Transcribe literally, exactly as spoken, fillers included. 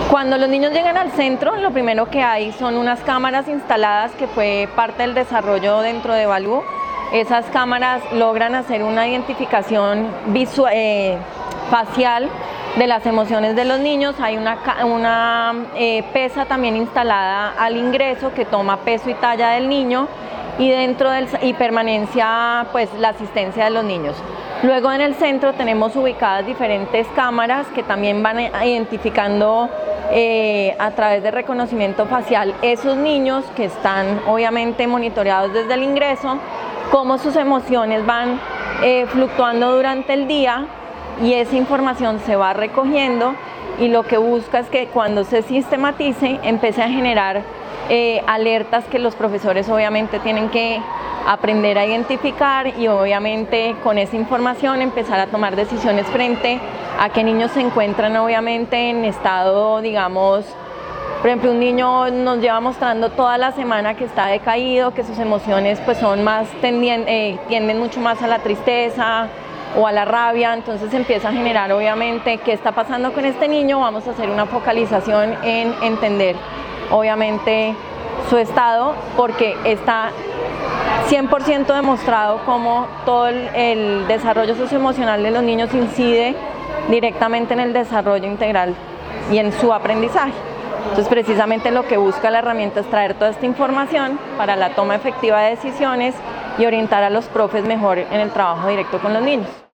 Cuando los niños llegan al centro, lo primero que hay son unas cámaras instaladas que fue parte del desarrollo dentro de Balú. Esas cámaras logran hacer una identificación visual, eh, facial de las emociones de los niños. Hay una, una eh, pesa también instalada al ingreso que toma peso y talla del niño y dentro del y permanencia pues la asistencia de los niños. Luego en el centro tenemos ubicadas diferentes cámaras que también van identificando eh, a través de reconocimiento facial esos niños que están obviamente monitoreados desde el ingreso, cómo sus emociones van eh, fluctuando durante el día, y esa información se va recogiendo y lo que busca es que cuando se sistematice empiece a generar eh, alertas que los profesores obviamente tienen que aprender a identificar y obviamente con esa información empezar a tomar decisiones frente a que niños se encuentran obviamente en estado, digamos, por ejemplo, un niño nos lleva mostrando toda la semana que está decaído, que sus emociones pues son más tendien, eh, tienden mucho más a la tristeza o a la rabia, entonces empieza a generar obviamente qué está pasando con este niño. Vamos a hacer una focalización en entender obviamente su estado, porque está cien por ciento demostrado cómo todo el, el desarrollo socioemocional de los niños incide directamente en el desarrollo integral y en su aprendizaje. Entonces precisamente lo que busca la herramienta es traer toda esta información para la toma efectiva de decisiones y orientar a los profes mejor en el trabajo directo con los niños.